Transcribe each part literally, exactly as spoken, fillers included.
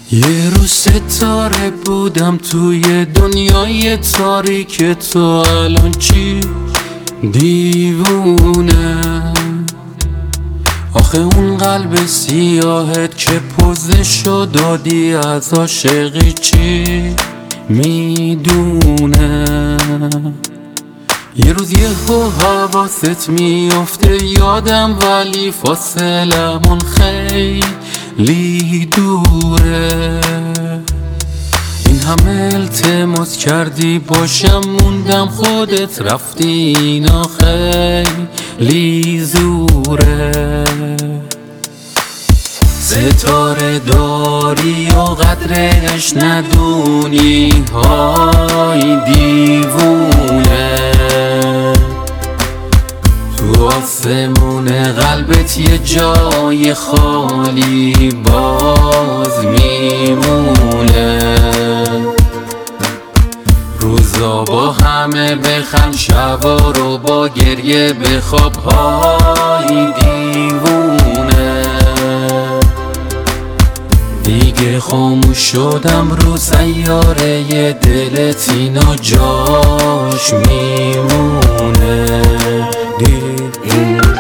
یه روز ستاره بودم توی دنیای تاریک، تو الان چی دیوونه؟ آخه اون قلب سیاهت که پوزشو دادی از عاشقی چی میدونه؟ یه روز یه حواست میافته یادم، ولی فاصلمون خیلی دوره. این همه التماس کردی باشم موندم، خودت رفتی، اینا خیلی زوره. ستاره داری و قدرش ندونی، های دیوونه. تو آسمون قلبت یه جای خالی باز میمونه. روزا با همه بخند، شبا رو با گریه بخواب، های دیوونه. دیگه خاموش شدم رو سیاره دلت، اینا جاش میمونه دیوونه.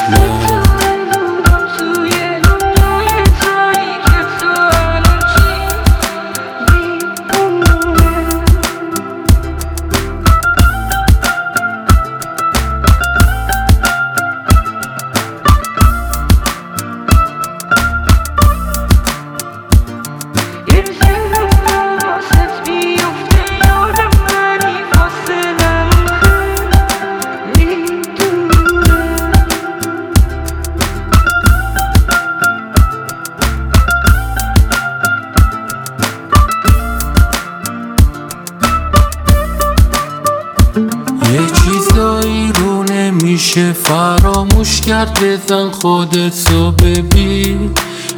یه چیزایی رو نمیشه فراموش کرد، بزن خودتو ببین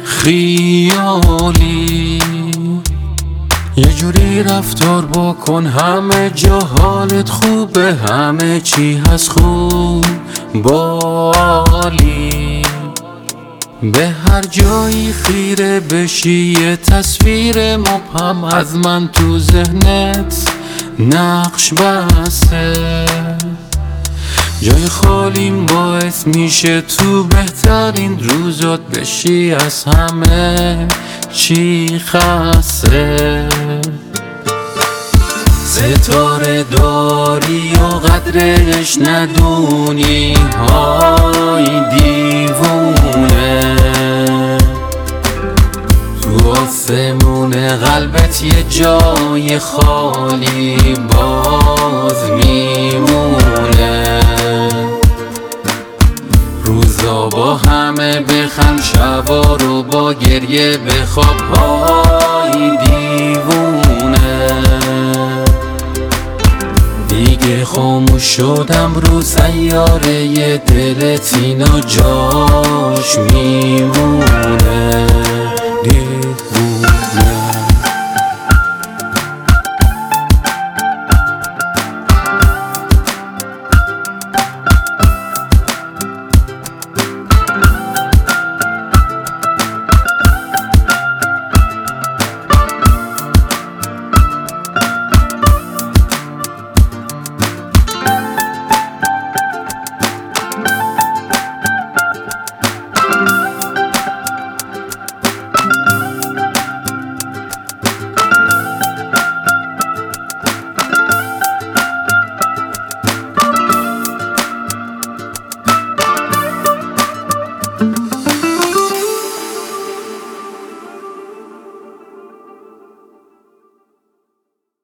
خیالی. یه جوری رفتار بکن همه جا حالت خوبه، همه چی هست خوب بالی. به هر جایی خیره بشی یه تصویر مبهم از من تو ذهنت نقش بسته. جای خالیم باعث میشه تو بهترین روزات بشی از همه چی خسته. ستاره داری و قدرش ندونی، های دیوونه. تو آسمون قلبت یه جای خالی باز میمونه. روزا با همه بخند، شبا رو با گریه بخواب، های دیوونه. دیگه خاموش شدم رو سیاره دلت، اینا جاش میمونه دیوونه.